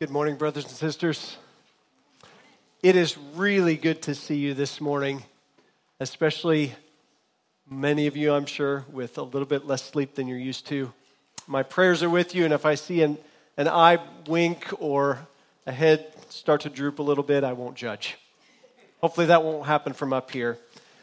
Good morning, brothers and sisters. It is really good to see you this morning, especially many of you, I'm sure, with a little bit less sleep than you're used to. My prayers are with you, and if I see an eye wink or a head start to droop a little bit, I won't judge. Hopefully that won't happen from up here.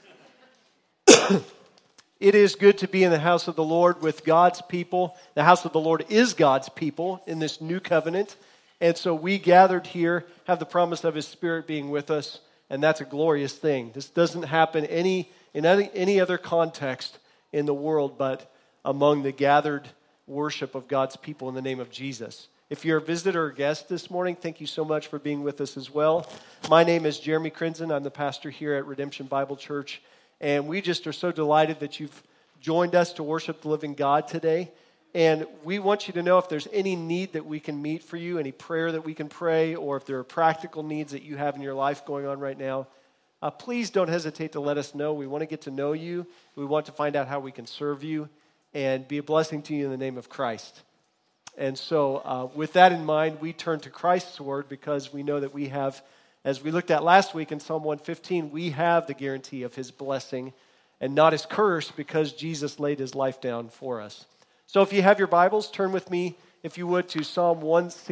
It is good to be in the house of the Lord with God's people. The house of the Lord is God's people in this new covenant. And so we gathered here, have the promise of His Spirit being with us, and that's a glorious thing. This doesn't happen in any other context in the world but among the gathered worship of God's people in the name of Jesus. If you're a visitor or guest this morning, thank you so much for being with us as well. My name is Jeremy Crinzen. I'm the pastor here at Redemption Bible Church, and we just are so delighted that you've joined us to worship the living God today. And we want you to know if there's any need that we can meet for you, any prayer that we can pray, or if there are practical needs that you have in your life going on right now, please don't hesitate to let us know. We want to get to know you. We want to find out how we can serve you and be a blessing to you in the name of Christ. And so with that in mind, we turn to Christ's word because we know that we have, as we looked at last week in Psalm 115, we have the guarantee of His blessing and not His curse because Jesus laid His life down for us. So if you have your Bibles, turn with me, if you would, to Psalm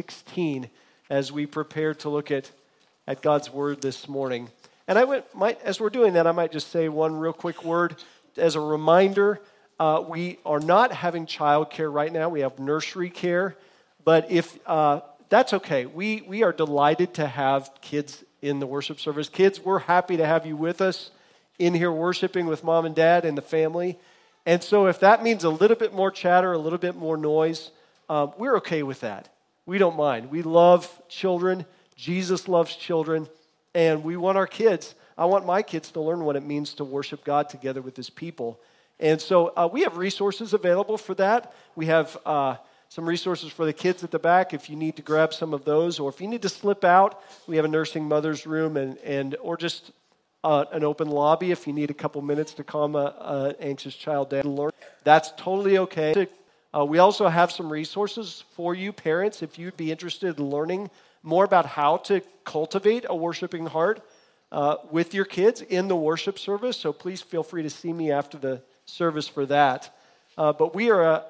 116 as we prepare to look at God's Word this morning. And as we're doing that, I might just say one real quick word. As a reminder, we are not having child care right now. We have nursery care. But if that's okay. We are delighted to have kids in the worship service. Kids, we're happy to have you with us in here worshiping with mom and dad and the family. And so if that means a little bit more chatter, a little bit more noise, we're okay with that. We don't mind. We love children. Jesus loves children. And we want our kids, I want my kids to learn what it means to worship God together with His people. And so we have resources available for that. We have some resources for the kids at the back if you need to grab some of those. Or if you need to slip out, we have a nursing mother's room or just an open lobby if you need a couple minutes to calm an anxious child down and learn. That's totally okay. We also have some resources for you parents if you'd be interested in learning more about how to cultivate a worshiping heart with your kids in the worship service. So please feel free to see me after the service for that. But we are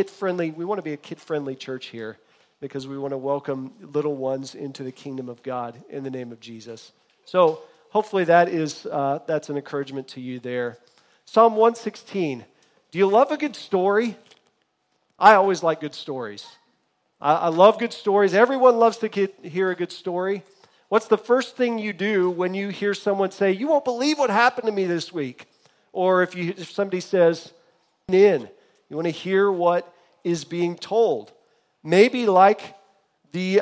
we want to be a kid-friendly church here because we want to welcome little ones into the kingdom of God in the name of Jesus. So hopefully that's an encouragement to you there. Psalm 116. Do you love a good story? I always like good stories. I love good stories. Everyone loves to hear a good story. What's the first thing you do when you hear someone say, "You won't believe what happened to me this week"? Or if somebody says, you want to hear what is being told. Maybe like the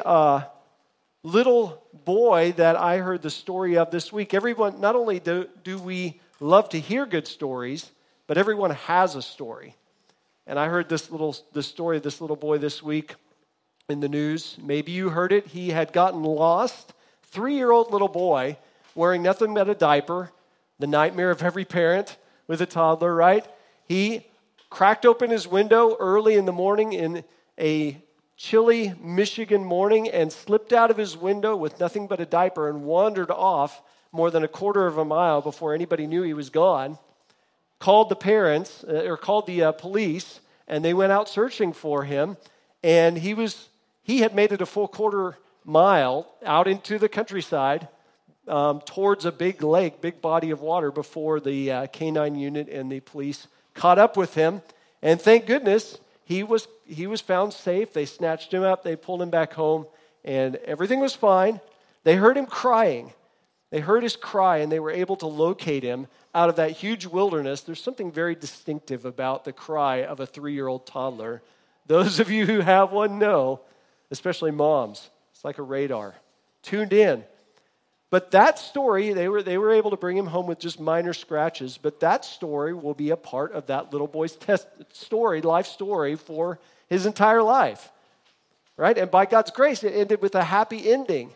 little boy that I heard the story of this week. Everyone, not only do we love to hear good stories, but everyone has a story. And I heard the story of this little boy this week in the news. Maybe you heard it. He had gotten lost. 3-year-old little boy wearing nothing but a diaper, the nightmare of every parent with a toddler, right? He cracked open his window early in the morning in a chilly Michigan morning and slipped out of his window with nothing but a diaper and wandered off more than a quarter of a mile before anybody knew he was gone. Called the police, and they went out searching for him. And he had made it a full quarter mile out into the countryside towards a big lake, big body of water before the canine unit and the police caught up with him. And thank goodness he was found safe. They snatched him up. They pulled him back home, and everything was fine. They heard him crying. They heard his cry, and they were able to locate him out of that huge wilderness. There's something very distinctive about the cry of a 3-year-old toddler. Those of you who have one know, especially moms. It's like a radar. Tuned in. But that story, they were able to bring him home with just minor scratches, but that story will be a part of that little boy's life story for his entire life. Right? And by God's grace, it ended with a happy ending.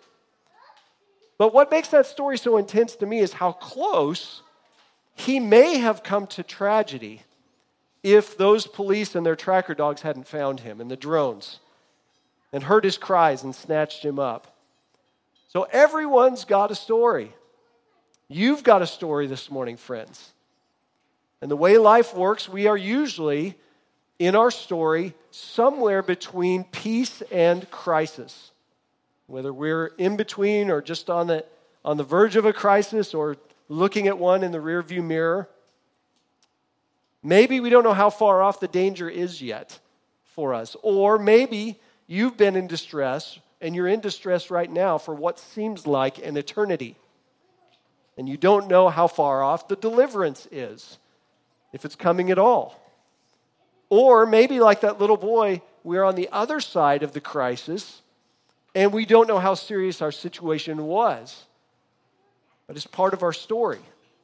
But what makes that story so intense to me is how close he may have come to tragedy if those police and their tracker dogs hadn't found him and the drones. and heard his cries and snatched him up. So everyone's got a story. You've got a story this morning, friends. And the way life works, we are usually, in our story, somewhere between peace and crisis. Whether we're in between or just on the verge of a crisis or looking at one in the rearview mirror. Maybe we don't know how far off the danger is yet for us. Or maybe you've been in distress and you're in distress right now for what seems like an eternity. And you don't know how far off the deliverance is, if it's coming at all. Or maybe like that little boy, we're on the other side of the crisis and we don't know how serious our situation was. But it's part of our story.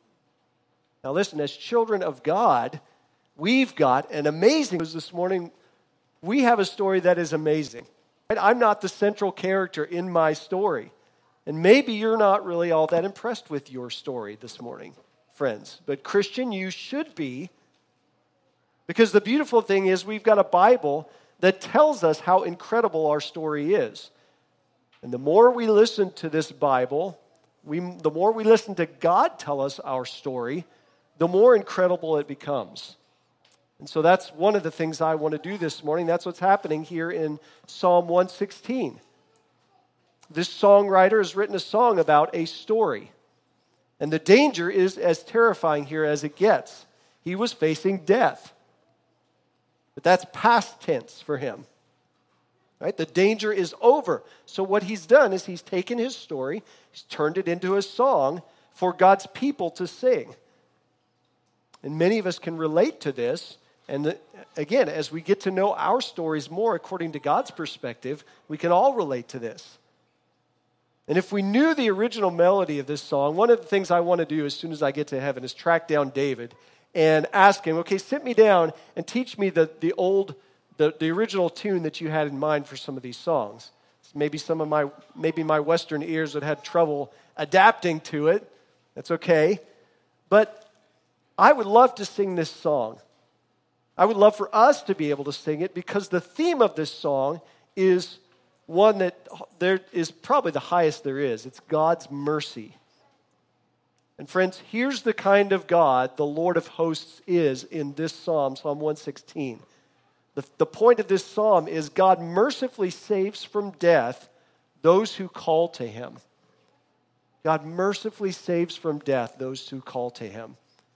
Now listen, as children of God, we've got an amazing, this morning, we have a story that is amazing. I'm not the central character in my story. And maybe you're not really all that impressed with your story this morning, friends. But Christian, you should be. Because the beautiful thing is we've got a Bible that tells us how incredible our story is. And the more we listen to this Bible, the more we listen to God tell us our story, the more incredible it becomes. And so that's one of the things I want to do this morning. That's what's happening here in Psalm 116. This songwriter has written a song about a story. And the danger is as terrifying here as it gets. He was facing death. But that's past tense for him. Right? The danger is over. So what he's done is he's taken his story, he's turned it into a song for God's people to sing. And many of us can relate to this. And again, as we get to know our stories more according to God's perspective, we can all relate to this. And if we knew the original melody of this song, one of the things I want to do as soon as I get to heaven is track down David and ask him, okay, sit me down and teach me the original tune that you had in mind for some of these songs. Maybe my Western ears would have trouble adapting to it. That's okay. But I would love to sing this song. I would love for us to be able to sing it because the theme of this song is one that there is probably the highest there is. It's God's mercy. And friends, here's the kind of God the Lord of hosts is in this psalm, Psalm 116. The point of this psalm is God mercifully saves from death those who call to him. God mercifully saves from death those who call to him.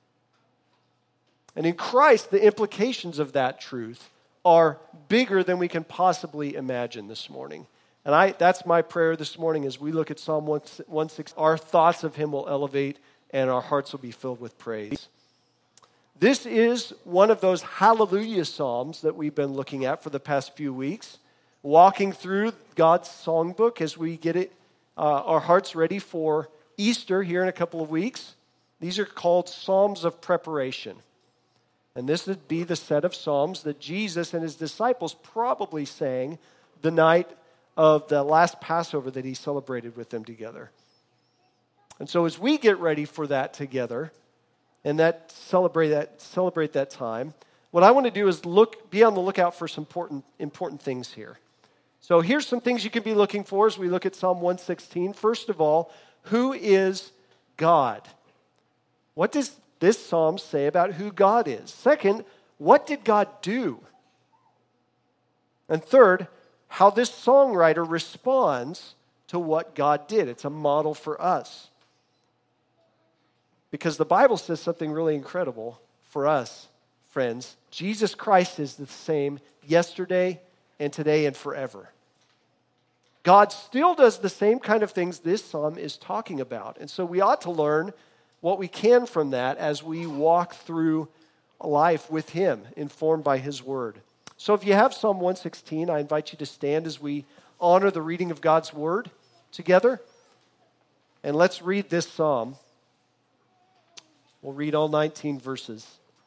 And in Christ, the implications of that truth are bigger than we can possibly imagine this morning. And that's my prayer this morning as we look at Psalm 116. Our thoughts of him will elevate and our hearts will be filled with praise. This is one of those hallelujah psalms that we've been looking at for the past few weeks, walking through God's songbook as we get our hearts ready for Easter here in a couple of weeks. These are called Psalms of Preparation. And this would be the set of psalms that Jesus and his disciples probably sang the night of the last Passover that he celebrated with them together. And so as we get ready for that together and celebrate that time, what I want to do is be on the lookout for some important things here. So here's some things you can be looking for as we look at Psalm 116. First of all, who is God? What does this psalm say about who God is? Second, what did God do? And third, how this songwriter responds to what God did. It's a model for us. Because the Bible says something really incredible for us, friends. Jesus Christ is the same yesterday and today and forever. God still does the same kind of things this psalm is talking about. And so we ought to learn what we can from that as we walk through life with him, informed by his word. So if you have Psalm 116, I invite you to stand as we honor the reading of God's word together. And let's read this psalm. We'll read all 19 verses.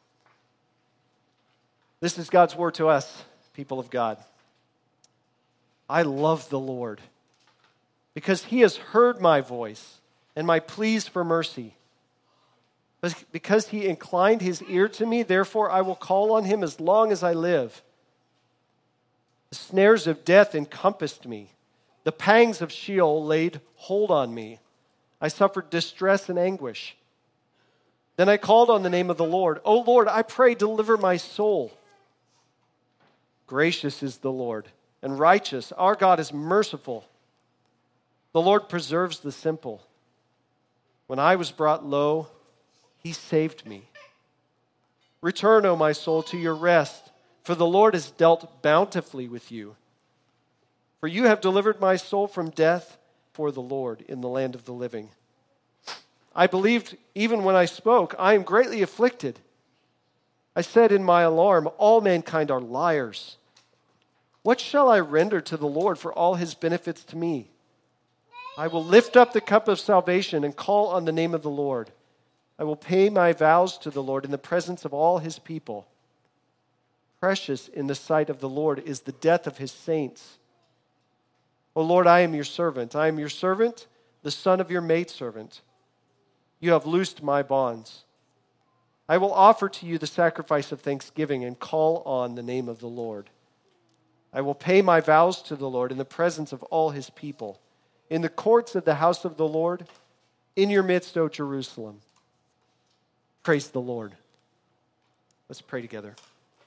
This is God's word to us, people of God. I love the Lord because he has heard my voice and my pleas for mercy. Because he inclined his ear to me, therefore I will call on him as long as I live. The snares of death encompassed me. The pangs of Sheol laid hold on me. I suffered distress and anguish. Then I called on the name of the Lord. O Lord, I pray, deliver my soul. Gracious is the Lord, and righteous. Our God is merciful. The Lord preserves the simple. When I was brought low, he saved me. Return, O my soul, to your rest, for the Lord has dealt bountifully with you. For you have delivered my soul from death for the Lord in the land of the living. I believed even when I spoke, I am greatly afflicted. I said in my alarm, all mankind are liars. What shall I render to the Lord for all his benefits to me? I will lift up the cup of salvation and call on the name of the Lord. I will pay my vows to the Lord in the presence of all his people. Precious in the sight of the Lord is the death of his saints. O Lord, I am your servant. I am your servant, the son of your maidservant. You have loosed my bonds. I will offer to you the sacrifice of thanksgiving and call on the name of the Lord. I will pay my vows to the Lord in the presence of all his people, in the courts of the house of the Lord, in your midst, O Jerusalem. Praise the Lord. Let's pray together.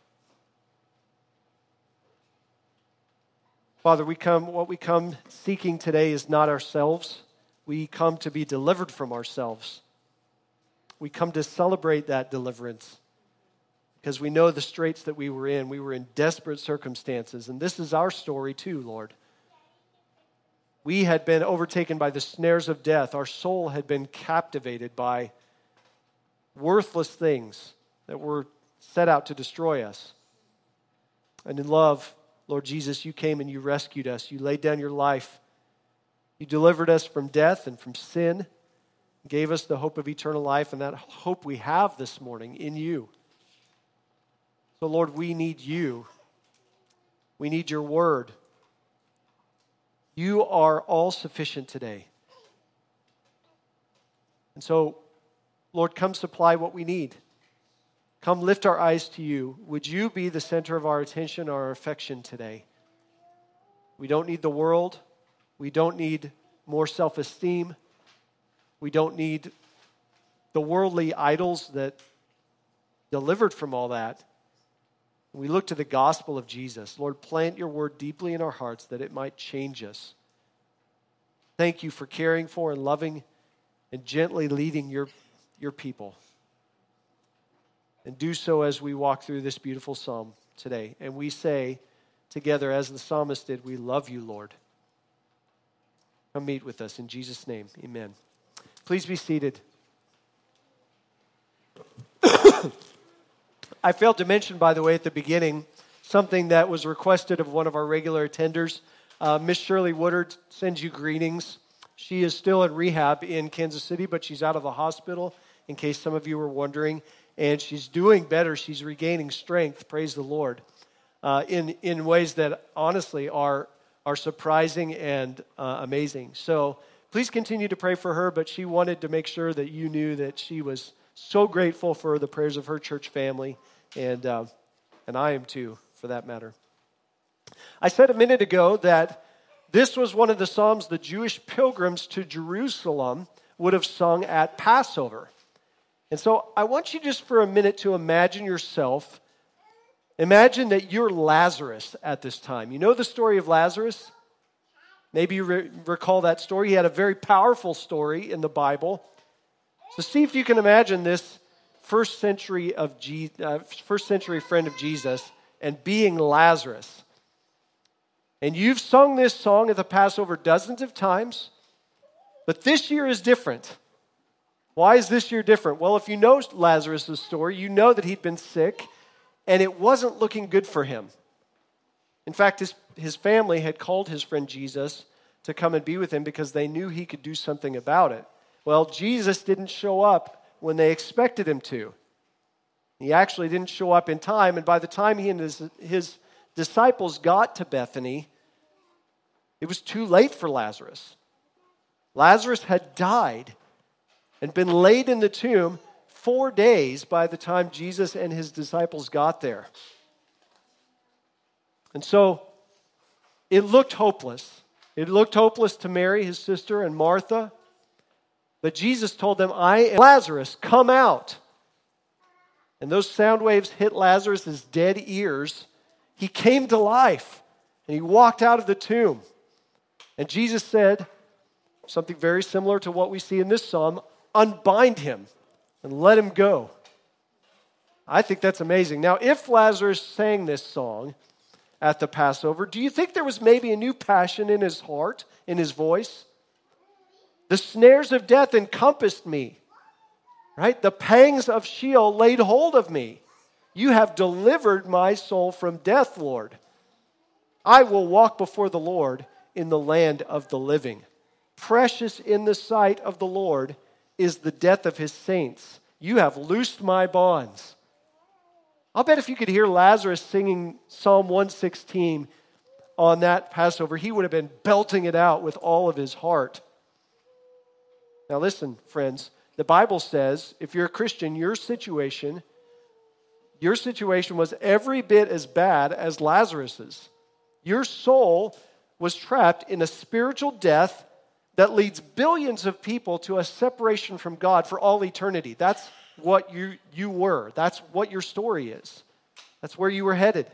Father, what we come seeking today is not ourselves. We come to be delivered from ourselves. We come to celebrate that deliverance because we know the straits that we were in. We were in desperate circumstances, and this is our story too, Lord. We had been overtaken by the snares of death. Our soul had been captivated by worthless things that were set out to destroy us. And in love, Lord Jesus, you came and you rescued us. You laid down your life. You delivered us from death and from sin, gave us the hope of eternal life, and that hope we have this morning in you. So, Lord, we need you. We need your word. You are all sufficient today. And so, Lord, come supply what we need. Come lift our eyes to you. Would you be the center of our attention, our affection today? We don't need the world. We don't need more self-esteem. We don't need the worldly idols that delivered from all that. We look to the gospel of Jesus. Lord, plant your word deeply in our hearts that it might change us. Thank you for caring for and loving and gently leading your people. And do so as we walk through this beautiful psalm today. And we say together, as the psalmist did, we love you, Lord. Come meet with us in Jesus' name. Amen. Please be seated. I failed to mention, by the way, at the beginning, something that was requested of one of our regular attenders. Miss Shirley Woodard sends you greetings. She is still in rehab in Kansas City, but she's out of the hospital, in case some of you were wondering. And she's doing better. She's regaining strength, praise the Lord, in ways that honestly are surprising and amazing. So please continue to pray for her, but she wanted to make sure that you knew that she was so grateful for the prayers of her church family, and I am too, for that matter. I said a minute ago that this was one of the psalms the Jewish pilgrims to Jerusalem would have sung at Passover. And so I want you just for a minute to imagine yourself. Imagine that you're Lazarus at this time. You know the story of Lazarus? Maybe you recall that story. He had a very powerful story in the Bible. So see if you can imagine this first century friend of Jesus and being Lazarus. And you've sung this song at the Passover dozens of times, but this year is different. Why is this year different? Well, if you know Lazarus' story, you know that he'd been sick, and it wasn't looking good for him. In fact, his family had called his friend Jesus to come and be with him because they knew he could do something about it. Well, Jesus didn't show up when they expected him to. He actually didn't show up in time, and by the time he and his disciples got to Bethany, it was too late for Lazarus. Lazarus had died and been laid in the tomb 4 days by the time Jesus and his disciples got there. And so It looked hopeless. It looked hopeless to Mary, his sister, and Martha. But Jesus told them, Lazarus, come out. And those sound waves hit Lazarus' dead ears. He came to life, and he walked out of the tomb. And Jesus said something very similar to what we see in this psalm, unbind him and let him go. I think that's amazing. Now, if Lazarus sang this song at the Passover, do you think there was maybe a new passion in his heart, in his voice? The snares of death encompassed me, right? The pangs of Sheol laid hold of me. You have delivered my soul from death, Lord. I will walk before the Lord in the land of the living. Precious in the sight of the Lord is the death of his saints. You have loosed my bonds. I'll bet if you could hear Lazarus singing Psalm 116 on that Passover, he would have been belting it out with all of his heart. Now listen, friends, the Bible says, if you're a Christian, your situation was every bit as bad as Lazarus's. Your soul was trapped in a spiritual death that leads billions of people to a separation from God for all eternity. That's what you were. That's what your story is. That's where you were headed.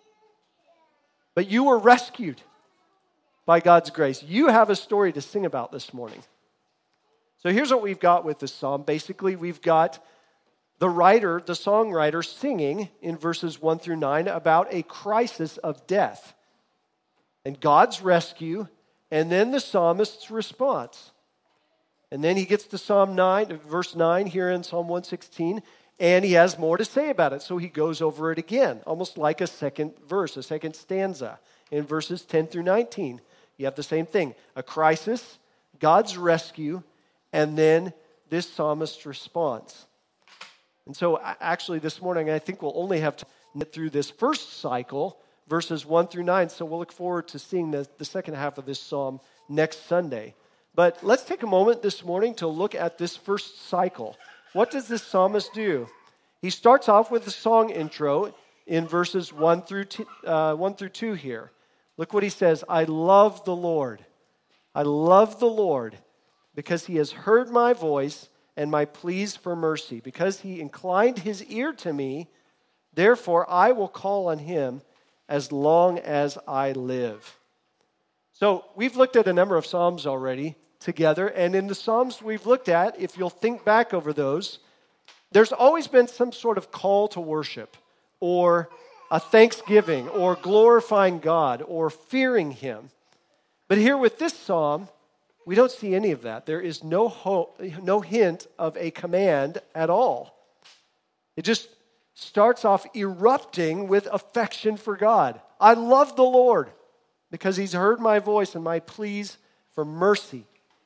But you were rescued by God's grace. You have a story to sing about this morning. So here's what we've got with this psalm. Basically, we've got the songwriter singing in verses 1 through 9 about a crisis of death and God's rescue, and then the psalmist's response. And then he gets to verse 9 here in Psalm 116, and he has more to say about it. So he goes over it again, almost like a second verse, a second stanza in verses 10 through 19. You have the same thing, a crisis, God's rescue, and then this psalmist's response. And so actually this morning, I think we'll only have to get through this first cycle, verses 1 through 9. So we'll look forward to seeing the second half of this psalm next Sunday. But let's take a moment this morning to look at this first cycle. What does this psalmist do? He starts off with the song intro in verses 1 through 2 here. Look what he says. I love the Lord. I love the Lord because he has heard my voice and my pleas for mercy. Because he inclined his ear to me, therefore I will call on him as long as I live. So we've looked at a number of Psalms already together, and in the Psalms we've looked at, if you'll think back over those, there's always been some sort of call to worship, or a thanksgiving, or glorifying God, or fearing him. But here with this Psalm, we don't see any of that. There is no hint of a command at all. It just starts off erupting with affection for God. I love the Lord because he's heard my voice and my pleas for mercy.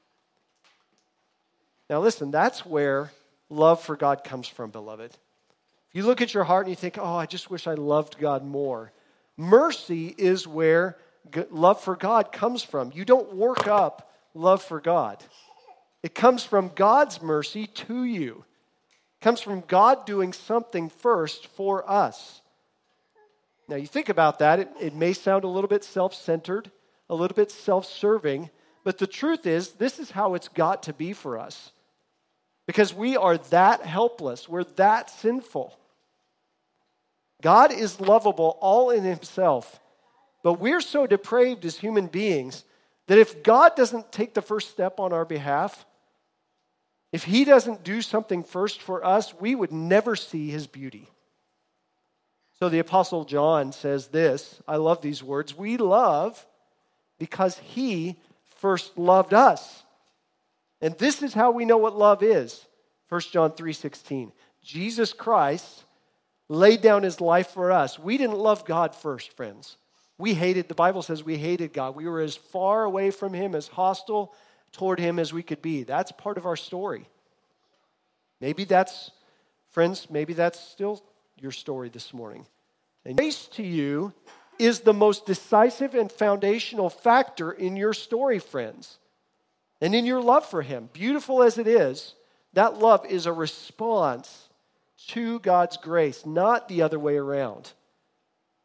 Now listen, that's where love for God comes from, beloved. If you look at your heart and you think, oh, I just wish I loved God more. Mercy is where love for God comes from. You don't work up love for God. It comes from God's mercy to you. It comes from God doing something first for us. Now you think about that, it may sound a little bit self-centered, a little bit self-serving, but the truth is, this is how it's got to be for us. Because we are that helpless, we're that sinful. God is lovable all in himself, but we're so depraved as human beings that if God doesn't take the first step on our behalf, if he doesn't do something first for us, we would never see his beauty. So the Apostle John says this, I love these words, we love because he first loved us. And this is how we know what love is. 1 John 3:16. Jesus Christ laid down his life for us. We didn't love God first, friends. The Bible says we hated God. We were as far away from him, as hostile toward him as we could be. That's part of our story. Maybe that's still your story this morning. And grace to you is the most decisive and foundational factor in your story, friends, and in your love for him. Beautiful as it is, that love is a response to God's grace, not the other way around.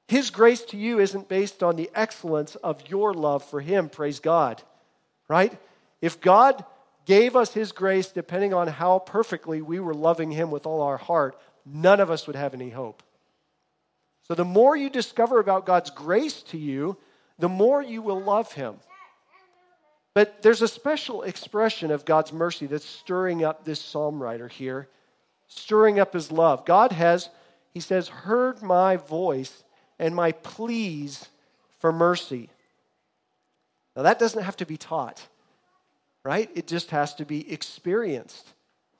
His grace to you isn't based on the excellence of your love for him, praise God, right? If God gave us his grace depending on how perfectly we were loving him with all our heart, none of us would have any hope. So the more you discover about God's grace to you, the more you will love him. But there's a special expression of God's mercy that's stirring up this psalm writer here, stirring up his love. God has, he says, heard my voice and my pleas for mercy. Now that doesn't have to be taught, right? It just has to be experienced.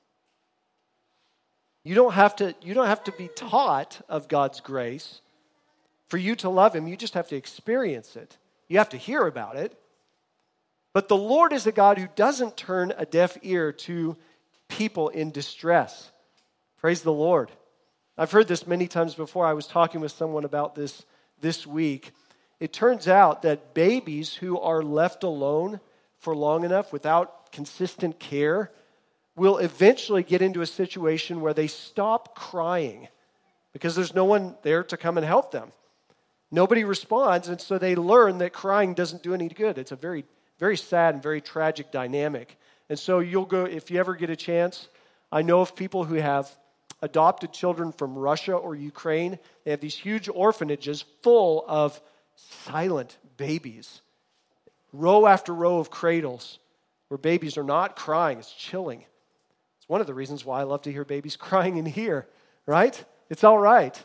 You don't have to be taught of God's grace for you to love him. You just have to experience it. You have to hear about it. But the Lord is a God who doesn't turn a deaf ear to people in distress. Praise the Lord. I've heard this many times before. I was talking with someone about this week. It turns out that babies who are left alone for long enough without consistent care will eventually get into a situation where they stop crying because there's no one there to come and help them. Nobody responds, and so they learn that crying doesn't do any good. It's a very, very sad and very tragic dynamic. And so you'll go, if you ever get a chance, I know of people who have adopted children from Russia or Ukraine. They have these huge orphanages full of silent babies. Row after row of cradles where babies are not crying. It's chilling. It's one of the reasons why I love to hear babies crying in here, right? It's all right.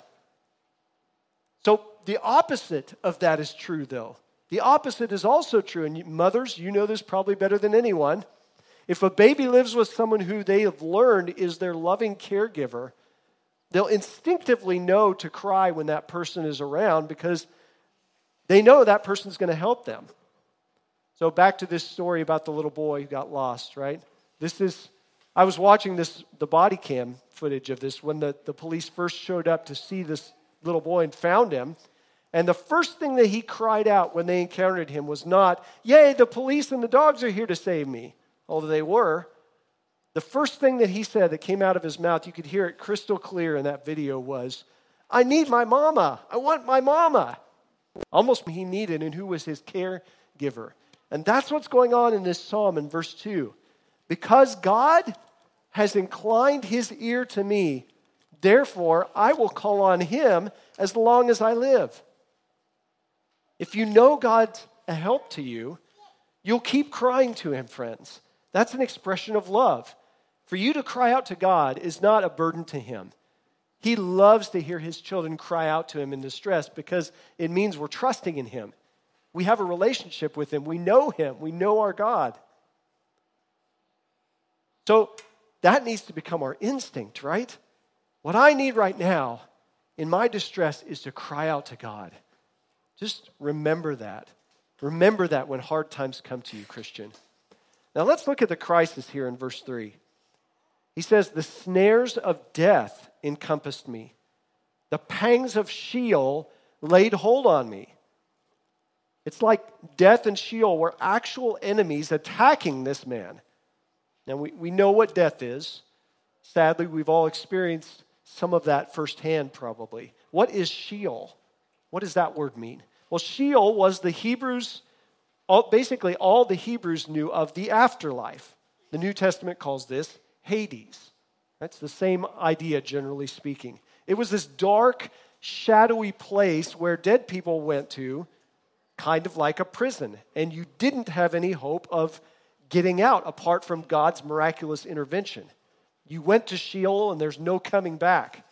So the opposite of that is true, though. The opposite is also true. And mothers, you know this probably better than anyone. If a baby lives with someone who they have learned is their loving caregiver, they'll instinctively know to cry when that person is around because they know that person's going to help them. So back to this story about the little boy who got lost, right? I was watching the body cam footage of this when the police first showed up to see this little boy and found him. And the first thing that he cried out when they encountered him was not, "Yay, the police and the dogs are here to save me," although they were. The first thing that he said that came out of his mouth, you could hear it crystal clear in that video, was, "I need my mama. I want my mama." Almost he needed, and who was his caregiver. And that's what's going on in this psalm in verse 2. Because God has inclined his ear to me, therefore I will call on him as long as I live. If you know God's a help to you, you'll keep crying to him, friends. That's an expression of love. For you to cry out to God is not a burden to him. He loves to hear his children cry out to him in distress because it means we're trusting in him. We have a relationship with him. We know him. We know our God. So that needs to become our instinct, right? What I need right now in my distress is to cry out to God. Just remember that. Remember that when hard times come to you, Christian. Now let's look at the crisis here in verse 3. He says, "The snares of death encompassed me. The pangs of Sheol laid hold on me." It's like death and Sheol were actual enemies attacking this man. Now we know what death is. Sadly, we've all experienced some of that firsthand probably. What is Sheol? What does that word mean? Well, Sheol was the Hebrews, basically all the Hebrews knew of the afterlife. The New Testament calls this Hades. That's the same idea, generally speaking. It was this dark, shadowy place where dead people went to, kind of like a prison, and you didn't have any hope of getting out apart from God's miraculous intervention. You went to Sheol and there's no coming back.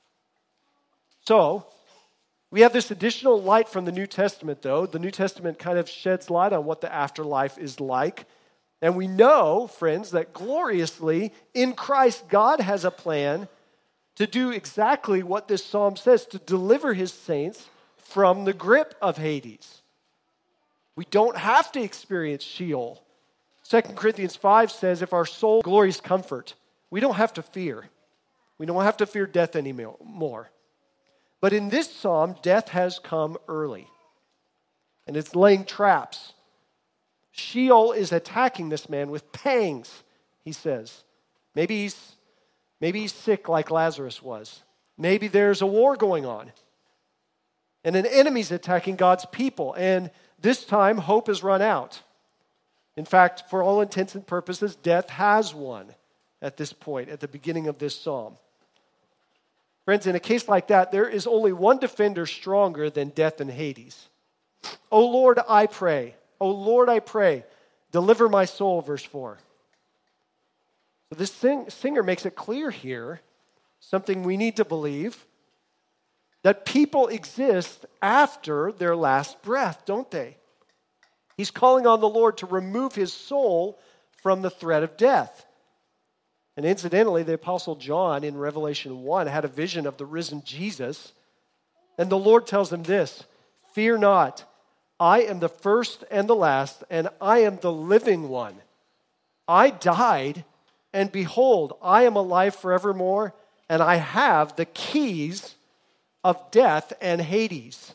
So, we have this additional light from the New Testament, though. The New Testament kind of sheds light on what the afterlife is like. And we know, friends, that gloriously in Christ, God has a plan to do exactly what this psalm says, to deliver his saints from the grip of Hades. We don't have to experience Sheol. 2 Corinthians 5 says, if our soul glories comfort, we don't have to fear. We don't have to fear death anymore. But in this psalm, death has come early. And it's laying traps. Sheol is attacking this man with pangs, he says. Maybe he's sick like Lazarus was. Maybe there's a war going on. And an enemy's attacking God's people. And this time, hope has run out. In fact, for all intents and purposes, death has won at this point, at the beginning of this psalm. Friends, in a case like that, there is only one defender stronger than death and Hades. O Lord, I pray. O Lord, I pray. Deliver my soul, verse 4. So this singer makes it clear here, something we need to believe, that people exist after their last breath, don't they? He's calling on the Lord to remove his soul from the threat of death. And incidentally, the Apostle John in Revelation 1 had a vision of the risen Jesus. And the Lord tells him this, "Fear not, I am the first and the last, and I am the living one. I died, and behold, I am alive forevermore, and I have the keys of death and Hades."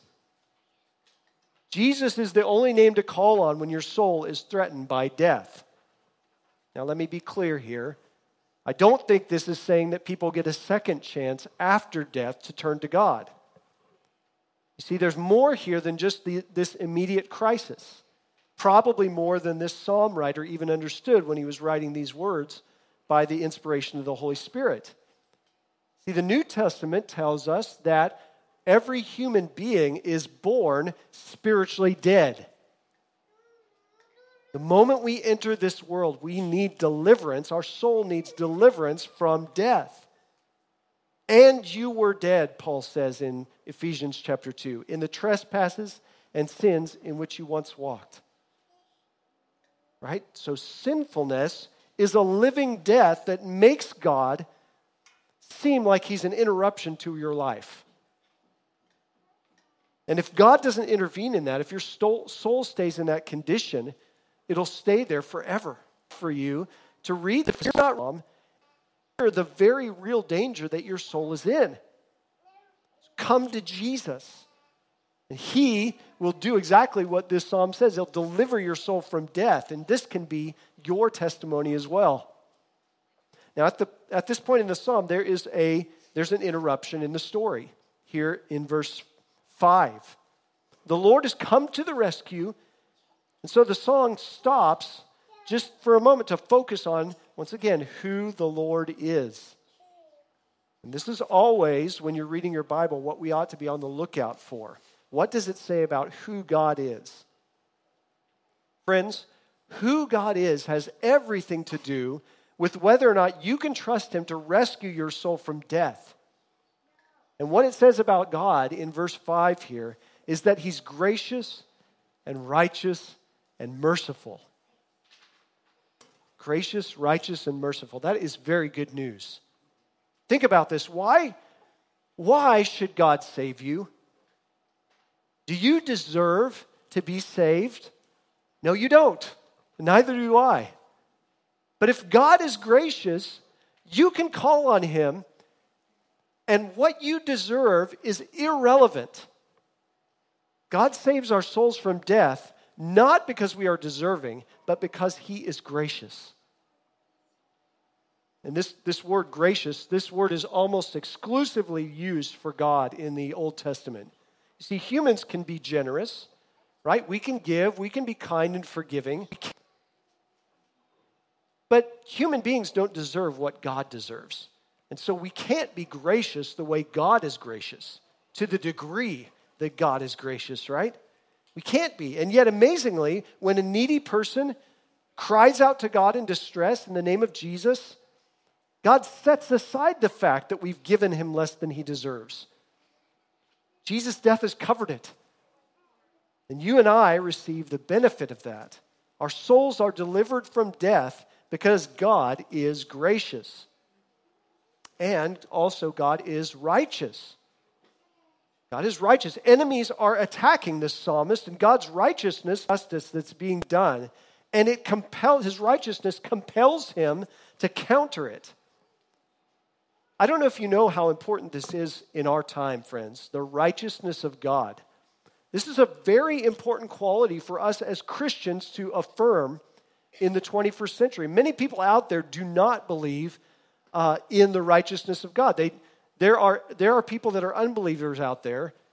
Jesus is the only name to call on when your soul is threatened by death. Now let me be clear here. I don't think this is saying that people get a second chance after death to turn to God. You see, there's more here than just this immediate crisis. Probably more than this psalm writer even understood when he was writing these words by the inspiration of the Holy Spirit. See, the New Testament tells us that every human being is born spiritually dead. The moment we enter this world, we need deliverance. Our soul needs deliverance from death. And you were dead, Paul says in Ephesians chapter 2, in the trespasses and sins in which you once walked. Right? So sinfulness is a living death that makes God seem like he's an interruption to your life. And if God doesn't intervene in that, if your soul stays in that condition, it'll stay there forever. For you to read the fear not wrong, the very real danger that your soul is in. Come to Jesus. And he will do exactly what this psalm says. He'll deliver your soul from death. And this can be your testimony as well. Now, at this point in the psalm, there's an interruption in the story. Here in verse 5. The Lord has come to the rescue. And so the song stops just for a moment to focus on, once again, who the Lord is. And this is always, when you're reading your Bible, what we ought to be on the lookout for. What does it say about who God is? Friends, who God is has everything to do with whether or not you can trust him to rescue your soul from death. And what it says about God in verse 5 here is that he's gracious and righteous and merciful. Gracious, righteous, and merciful. That is very good news. Think about this. Why should God save you? Do you deserve to be saved? No, you don't. Neither do I. But if God is gracious, you can call on him, and what you deserve is irrelevant. God saves our souls from death, not because we are deserving, but because he is gracious. And this word gracious, this word is almost exclusively used for God in the Old Testament. You see, humans can be generous, right? We can give, we can be kind and forgiving. But human beings don't deserve what God deserves. And so we can't be gracious the way God is gracious, to the degree that God is gracious, right? We can't be. And yet, amazingly, when a needy person cries out to God in distress in the name of Jesus, God sets aside the fact that we've given him less than he deserves. Jesus' death has covered it. And you and I receive the benefit of that. Our souls are delivered from death because God is gracious. And also God is righteous. God is righteous. Enemies are attacking this psalmist, and God's righteousness, justice that's being done, and his righteousness compels him to counter it. I don't know if you know how important this is in our time, friends, the righteousness of God. This is a very important quality for us as Christians to affirm in the 21st century. Many people out there do not believe in the righteousness of God. There are people that are unbelievers out there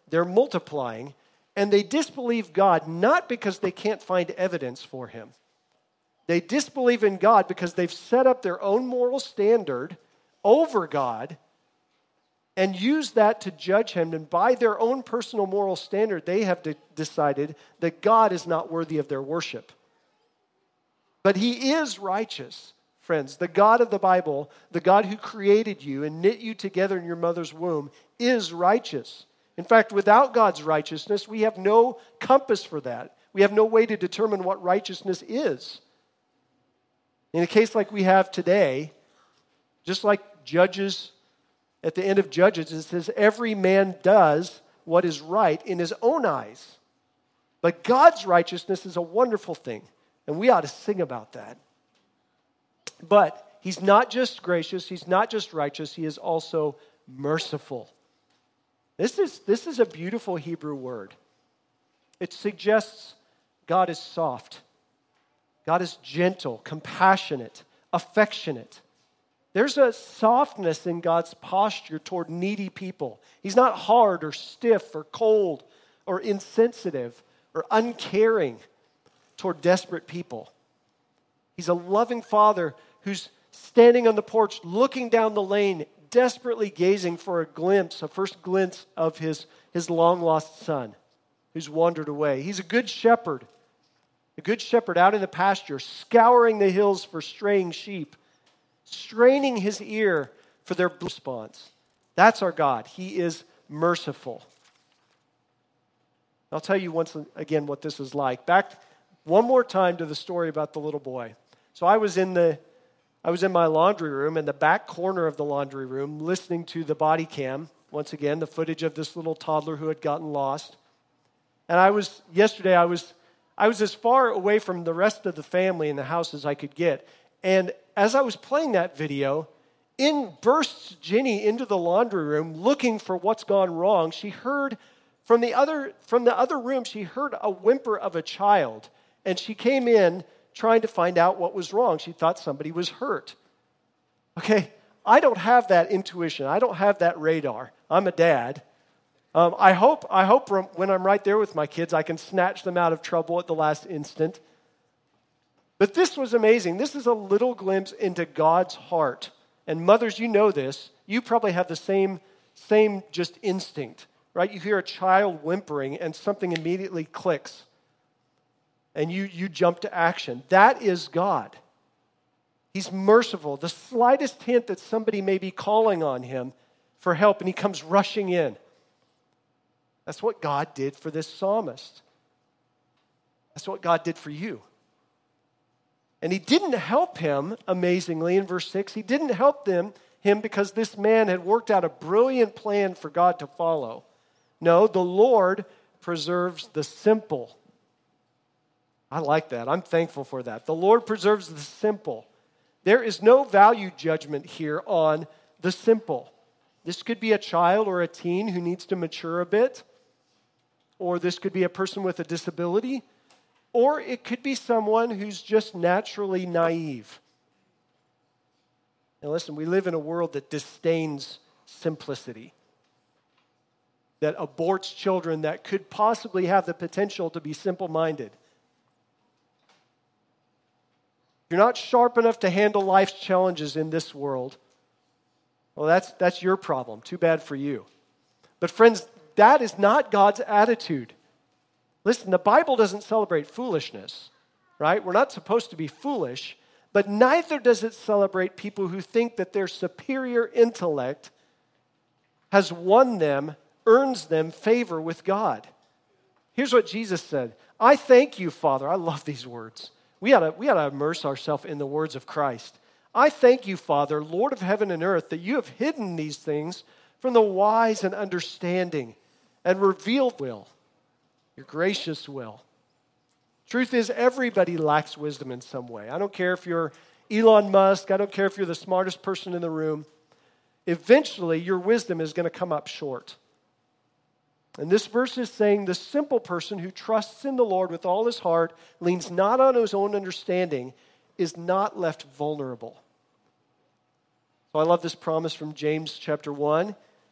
they're multiplying, and they disbelieve God not because they can't find evidence for him. They disbelieve in God because they've set up their own moral standard over God and use that to judge him. And by their own personal moral standard, they have decided that God is not worthy of their worship. But he is righteous, friends. The God of the Bible, the God who created you and knit you together in your mother's womb, is righteous. In fact, without God's righteousness, we have no compass for that. We have no way to determine what righteousness is. In a case like we have today, just like Judges, at the end of Judges, it says, every man does what is right in his own eyes. But God's righteousness is a wonderful thing, and we ought to sing about that. But he's not just gracious, he's not just righteous, he is also merciful. This is a beautiful Hebrew word. It suggests God is soft. God is gentle, compassionate, affectionate. There's a softness in God's posture toward needy people. He's not hard or stiff or cold or insensitive or uncaring toward desperate people. He's a loving father who's standing on the porch, looking down the lane, desperately gazing for a first glimpse of his long-lost son who's wandered away. He's a good shepherd out in the pasture, scouring the hills for straying sheep, straining his ear for their response. That's our God. He is merciful. I'll tell you once again what this is like. Back one more time to the story about the little boy. So I was in my laundry room, in the back corner of the laundry room, listening to the body cam, once again, the footage of this little toddler who had gotten lost. And yesterday I was as far away from the rest of the family in the house as I could get. And as I was playing that video, in bursts Jenny into the laundry room looking for what's gone wrong. She heard from the other room, she heard a whimper of a child. And she came in trying to find out what was wrong. She thought somebody was hurt. Okay, I don't have that intuition. I don't have that radar. I'm a dad. I hope when I'm right there with my kids, I can snatch them out of trouble at the last instant. But this was amazing. This is a little glimpse into God's heart. And mothers, you know this. You probably have the same just instinct, right? You hear a child whimpering and something immediately clicks. And you jump to action. That is God. He's merciful. The slightest hint that somebody may be calling on him for help, and he comes rushing in. That's what God did for this psalmist. That's what God did for you. And he didn't help him, amazingly, in verse 6. He didn't help him because this man had worked out a brilliant plan for God to follow. No, the Lord preserves the simple. I like that. I'm thankful for that. The Lord preserves the simple. There is no value judgment here on the simple. This could be a child or a teen who needs to mature a bit, or this could be a person with a disability, or it could be someone who's just naturally naive. Now listen, we live in a world that disdains simplicity, that aborts children that could possibly have the potential to be simple-minded. If you're not sharp enough to handle life's challenges in this world, well, that's your problem. Too bad for you. But friends, that is not God's attitude. Listen, the Bible doesn't celebrate foolishness, right? We're not supposed to be foolish, but neither does it celebrate people who think that their superior intellect has won them, earns them favor with God. Here's what Jesus said. I thank you, Father. I love these words. We ought to immerse ourselves in the words of Christ. I thank you, Father, Lord of heaven and earth, that you have hidden these things from the wise and understanding and revealed will, your gracious will. Truth is, everybody lacks wisdom in some way. I don't care if you're Elon Musk. I don't care if you're the smartest person in the room. Eventually, your wisdom is going to come up short. And this verse is saying the simple person who trusts in the Lord with all his heart, leans not on his own understanding, is not left vulnerable. So I love this promise from James chapter 1.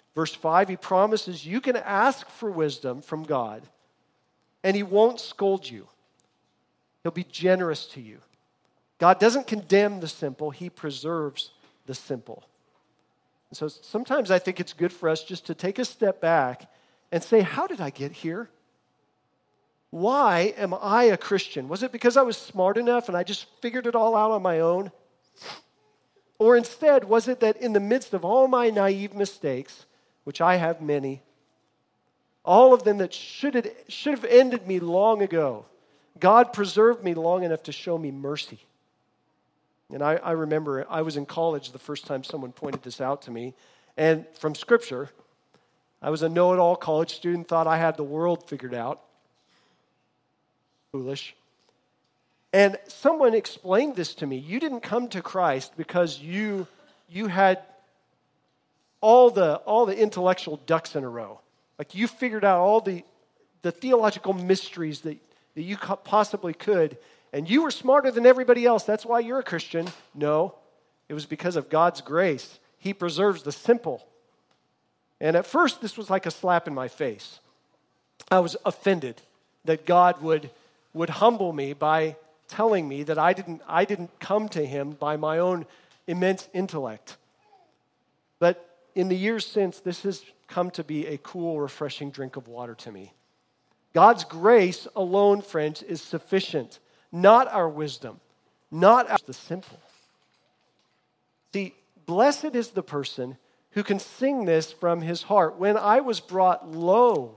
Verse 5, he promises you can ask for wisdom from God, and he won't scold you. He'll be generous to you. God doesn't condemn the simple, he preserves the simple. And so sometimes I think it's good for us just to take a step back and say, how did I get here? Why am I a Christian? Was it because I was smart enough and I just figured it all out on my own? Or instead, was it that in the midst of all my naive mistakes, which I have many, all of them that should have ended me long ago, God preserved me long enough to show me mercy? And I remember I was in college the first time someone pointed this out to me. And from Scripture, I was a know-it-all college student, thought I had the world figured out. Foolish. And someone explained this to me. You didn't come to Christ because you had all the intellectual ducks in a row. Like you figured out all the theological mysteries that you possibly could, and you were smarter than everybody else. That's why you're a Christian. No, it was because of God's grace. He preserves the simple. And at first, this was like a slap in my face. I was offended that God would humble me by telling me that I didn't come to him by my own immense intellect. But in the years since, this has come to be a cool, refreshing drink of water to me. God's grace alone, friends, is sufficient. Not our wisdom, not the simple. See, blessed is the person who can sing this from his heart. When I was brought low,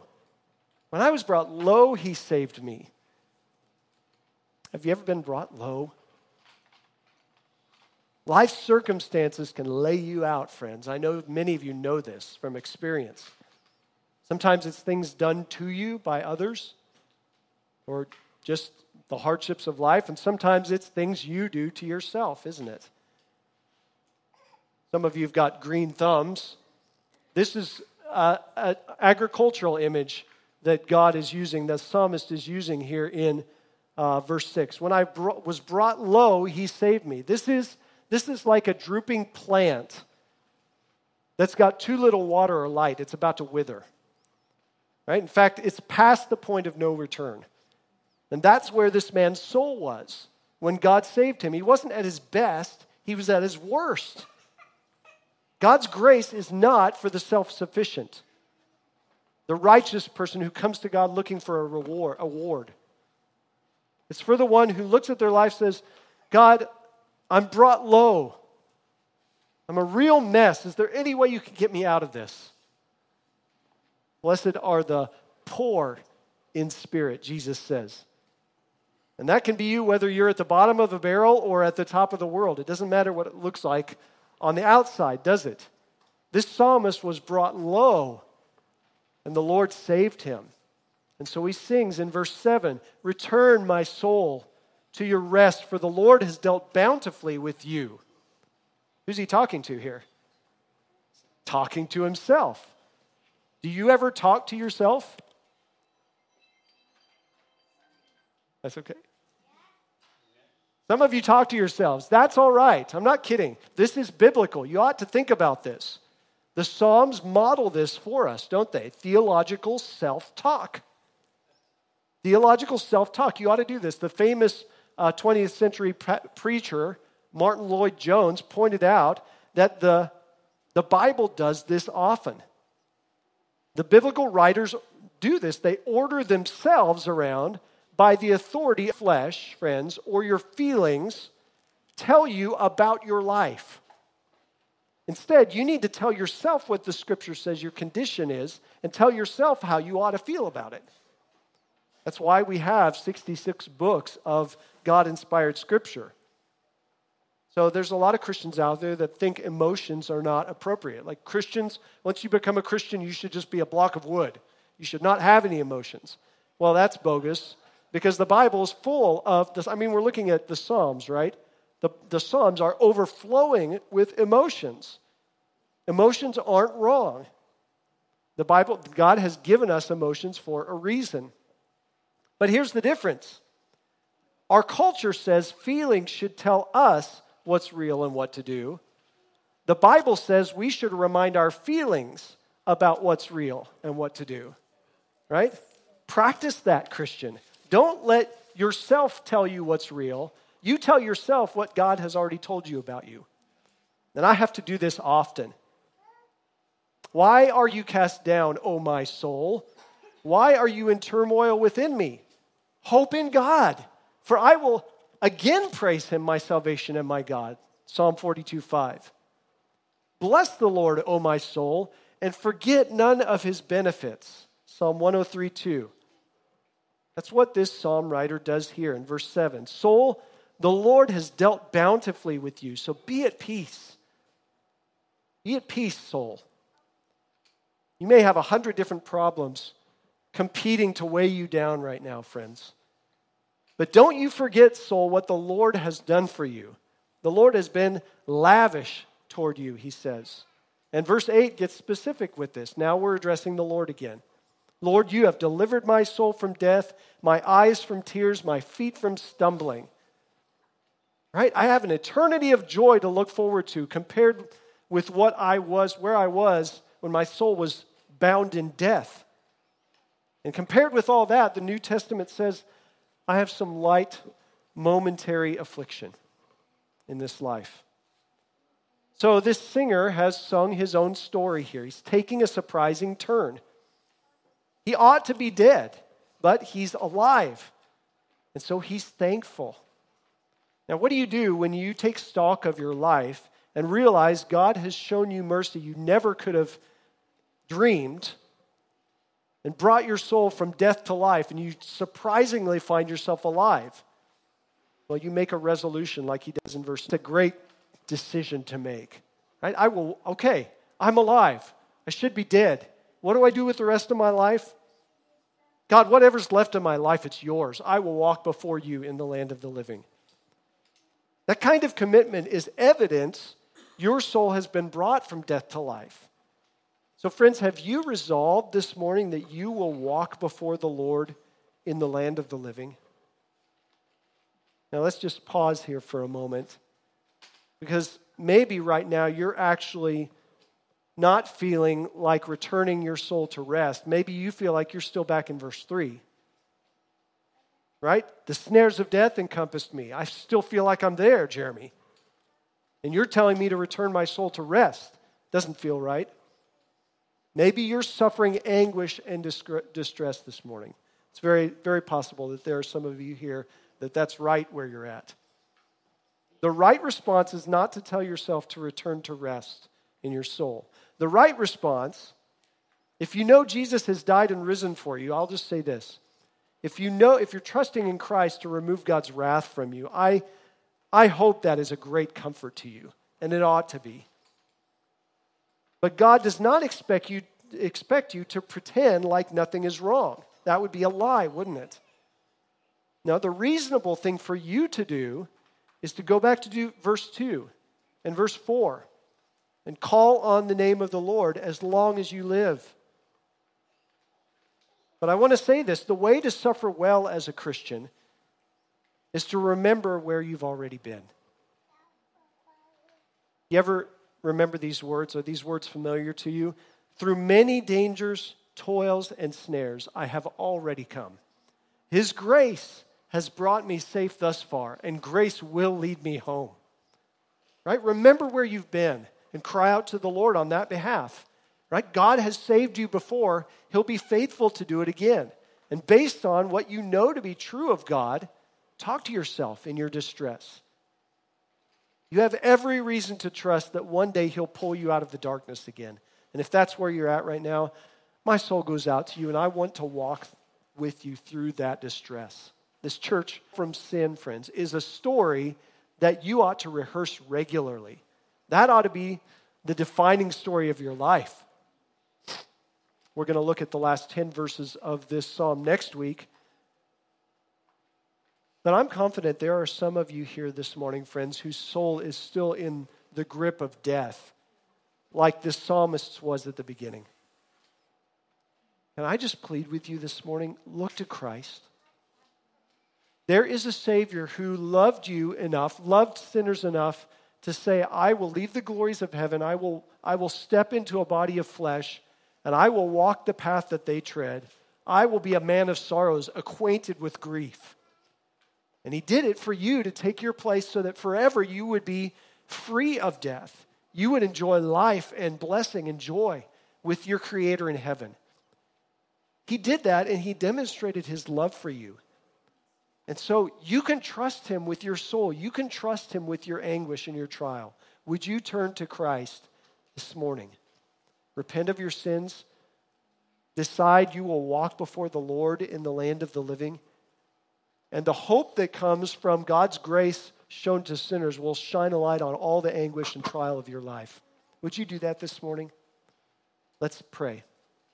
he saved me. Have you ever been brought low? Life circumstances can lay you out, friends. I know many of you know this from experience. Sometimes it's things done to you by others, or just the hardships of life, and sometimes it's things you do to yourself, isn't it? Some of you have got green thumbs. This is an agricultural image that God is using, the psalmist is using here in verse 6. When I was brought low, he saved me. This is like a drooping plant that's got too little water or light. It's about to wither. Right? In fact, it's past the point of no return. And that's where this man's soul was when God saved him. He wasn't at his best, he was at his worst. God's grace is not for the self-sufficient, the righteous person who comes to God looking for a reward. It's for the one who looks at their life and says, God, I'm brought low. I'm a real mess. Is there any way you can get me out of this? Blessed are the poor in spirit, Jesus says. And that can be you whether you're at the bottom of a barrel or at the top of the world. It doesn't matter what it looks like on the outside, does it? This psalmist was brought low, and the Lord saved him. And so he sings in verse 7, "Return, my soul, to your rest, for the Lord has dealt bountifully with you." Who's he talking to here? Talking to himself. Do you ever talk to yourself? That's okay. Some of you talk to yourselves. That's all right. I'm not kidding. This is biblical. You ought to think about this. The Psalms model this for us, don't they? Theological self-talk. Theological self-talk. You ought to do this. The famous 20th century preacher, Martin Lloyd-Jones, pointed out that the Bible does this often. The biblical writers do this. They order themselves around by the authority of flesh, friends, or your feelings tell you about your life. Instead, you need to tell yourself what the Scripture says your condition is and tell yourself how you ought to feel about it. That's why we have 66 books of God-inspired Scripture. So there's a lot of Christians out there that think emotions are not appropriate. Like Christians, once you become a Christian, you should just be a block of wood. You should not have any emotions. Well, that's bogus because the Bible is full of this. I mean, we're looking at the Psalms, right? The Psalms are overflowing with emotions. Emotions aren't wrong. The Bible, God has given us emotions for a reason. But here's the difference. Our culture says feelings should tell us what's real and what to do. The Bible says we should remind our feelings about what's real and what to do, right? Practice that, Christian. Don't let yourself tell you what's real. You tell yourself what God has already told you about you. And I have to do this often. Why are you cast down, O my soul? Why are you in turmoil within me? Hope in God, for I will again praise him, my salvation and my God. Psalm 42:5. Bless the Lord, O my soul, and forget none of his benefits. Psalm 103:2. That's what this psalm writer does here in verse 7. Soul, the Lord has dealt bountifully with you, so be at peace. Be at peace, soul. You may have 100 different problems competing to weigh you down right now, friends. But don't you forget, soul, what the Lord has done for you. The Lord has been lavish toward you, he says. And verse 8 gets specific with this. Now we're addressing the Lord again. Lord, you have delivered my soul from death, my eyes from tears, my feet from stumbling. Right? I have an eternity of joy to look forward to compared with where I was when my soul was bound in death. And compared with all that, the New Testament says, I have some light, momentary affliction in this life. So this singer has sung his own story here. He's taking a surprising turn. He ought to be dead, but he's alive. And so he's thankful. Now, what do you do when you take stock of your life and realize God has shown you mercy you never could have dreamed and brought your soul from death to life, and you surprisingly find yourself alive? Well, you make a resolution like he does in verse. It's a great decision to make. Right? I'm alive. I should be dead. What do I do with the rest of my life? God, whatever's left of my life, it's yours. I will walk before you in the land of the living. That kind of commitment is evidence your soul has been brought from death to life. So friends, have you resolved this morning that you will walk before the Lord in the land of the living? Now let's just pause here for a moment, because maybe right now you're actually not feeling like returning your soul to rest. Maybe you feel like you're still back in verse 3. Right? The snares of death encompassed me. I still feel like I'm there, Jeremy. And you're telling me to return my soul to rest. Doesn't feel right. Maybe you're suffering anguish and distress this morning. It's very, very possible that there are some of you here that's right where you're at. The right response is not to tell yourself to return to rest in your soul. The right response, if you know Jesus has died and risen for you, I'll just say this. If you're trusting in Christ to remove God's wrath from you, I hope that is a great comfort to you, and it ought to be. But God does not expect you to pretend like nothing is wrong. That would be a lie, wouldn't it? Now, the reasonable thing for you to do is to go back to verse 2 and verse 4 and call on the name of the Lord as long as you live. But I want to say this, the way to suffer well as a Christian is to remember where you've already been. You ever remember these words? Are these words familiar to you? Through many dangers, toils, and snares, I have already come. His grace has brought me safe thus far, and grace will lead me home. Right? Remember where you've been and cry out to the Lord on that behalf. Right? God has saved you before. He'll be faithful to do it again. And based on what you know to be true of God, talk to yourself in your distress. You have every reason to trust that one day He'll pull you out of the darkness again. And if that's where you're at right now, my soul goes out to you, and I want to walk with you through that distress. This church from sin, friends, is a story that you ought to rehearse regularly. That ought to be the defining story of your life. We're going to look at the last 10 verses of this psalm next week. But I'm confident there are some of you here this morning, friends, whose soul is still in the grip of death, like this psalmist was at the beginning. And I just plead with you this morning, look to Christ. There is a Savior who loved you enough, loved sinners enough to say, I will leave the glories of heaven, I will step into a body of flesh, and I will walk the path that they tread. I will be a man of sorrows, acquainted with grief. And he did it for you to take your place so that forever you would be free of death. You would enjoy life and blessing and joy with your Creator in heaven. He did that, and he demonstrated his love for you. And so you can trust him with your soul. You can trust him with your anguish and your trial. Would you turn to Christ this morning? Repent of your sins. Decide you will walk before the Lord in the land of the living. And the hope that comes from God's grace shown to sinners will shine a light on all the anguish and trial of your life. Would you do that this morning? Let's pray.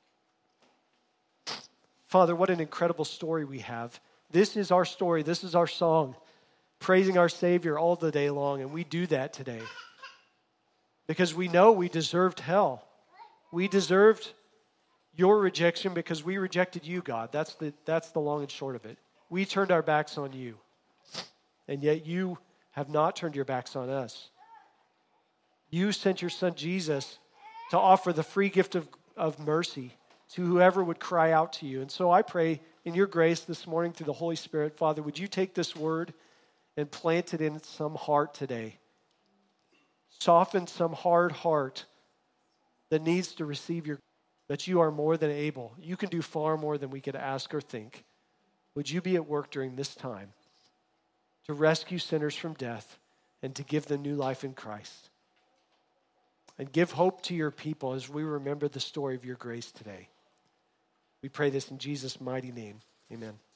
Father, what an incredible story we have. This is our story. This is our song, praising our Savior all the day long. And we do that today because we know we deserved hell. We deserved your rejection because we rejected you, God. That's the long and short of it. We turned our backs on you. And yet you have not turned your backs on us. You sent your son Jesus to offer the free gift of mercy to whoever would cry out to you. And so I pray in your grace this morning through the Holy Spirit, Father, would you take this word and plant it in some heart today? Soften some hard heart that needs to receive that you are more than able. You can do far more than we could ask or think. Would you be at work during this time to rescue sinners from death and to give them new life in Christ? And give hope to your people as we remember the story of your grace today. We pray this in Jesus' mighty name. Amen.